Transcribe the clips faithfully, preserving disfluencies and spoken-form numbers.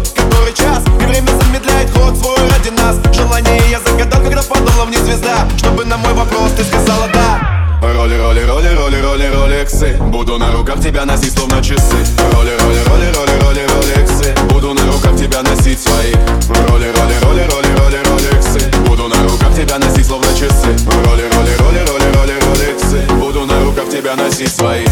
который час, и время замедляет ход свой ради нас. Желание я загадал, когда падала вниз звезда, чтобы на мой вопрос ты сказала да. Роли, роли, роли, роли, роли, ролексы. Буду на руках тебя носить, словно часы. Роли, роли, роли, роли, роли, ролексы. Буду на руках тебя носить свои. Роли, роли, роли, роли, роли, ролексы. Буду на руках тебя носить, словно часы. Роли, роли, роли, роли, роли, ролексы. Буду на руках тебя носить свои.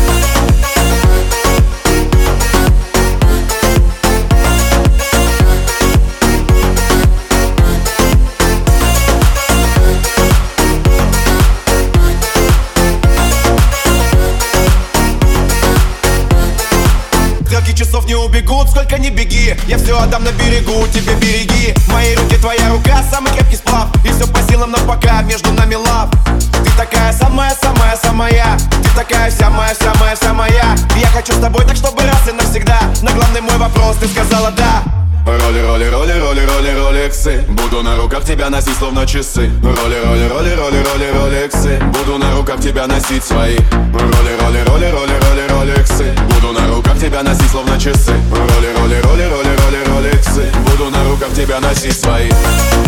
Стрелки часов не убегут, сколько ни беги. Я все отдам на берегу, тебе береги. В моей руке твоя рука, самый крепкий сплав. И все по силам, но пока между нами лав. Ты такая самая-самая-самая. Ты такая вся моя, вся моя, вся моя. И я хочу с тобой так, чтобы раз и навсегда. На главный мой вопрос ты сказала да. Роли, роли, роли, роли, роли, ролексы. Буду на руках тебя носить, словно часы. Роли, роли, роли, роли, роли, ролексы. Буду на руках тебя носить свои. Роли, роли, роли, роли, роли, ролексы. Буду на руках тебя носить, словно часы. Роли, роли, роли, роли, роли, ролексы. Буду на руках тебя носить свои.